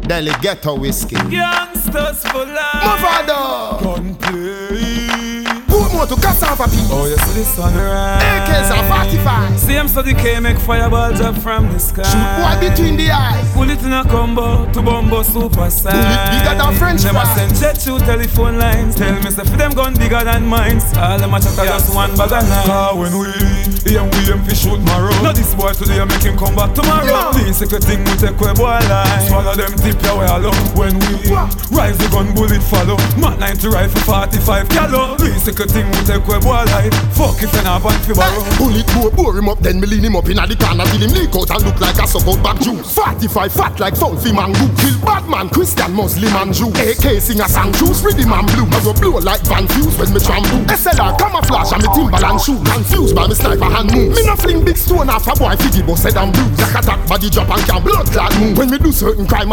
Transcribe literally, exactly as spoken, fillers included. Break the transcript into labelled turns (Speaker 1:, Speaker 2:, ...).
Speaker 1: Delhi ghetto whiskey.
Speaker 2: Youngsters for life.
Speaker 1: Mavado.
Speaker 2: Gunplay.
Speaker 1: Put more to cassava peas.
Speaker 2: Oh yes, this one right.
Speaker 1: A Ks are forty-five.
Speaker 2: Same study K make fireballs up from the sky.
Speaker 1: Shoot boy between the eyes.
Speaker 2: Pull it in a combo to Bumbo super size.
Speaker 1: Pull it bigger than French
Speaker 2: Them a
Speaker 1: fries.
Speaker 2: send jet to telephone lines. Tell me say for them gun bigger than mine. All them a chat yes. Just one bag of nine. Ah, when we aim we aim fi shoot marrow. Now this boy today make him come back tomorrow. Yeah. The secret thing we take we boy line. Swallow them tip ya we alone. When we what? Rise the gun bullet follow. Mat ninety rifle forty-five calo. The secret thing we take we boy line. Fuck if you not want fi borrow.
Speaker 1: Bullet boy bore him up then me lean him up inna the corner till him leak out and look like a suck out back juice. forty-five fat like foul fi mango. Kill bad man Christian Muslim and Jew. A K sing a song juice rhythm and blue. I go blow like Van Fuse when me tramble. S L R camouflage and me Timberland shoe. Confused by me sniper hand move. Me no fling big stone off a boy fifty but said I'm blue. Like attack body drop and can blood clot move. When me do certain crime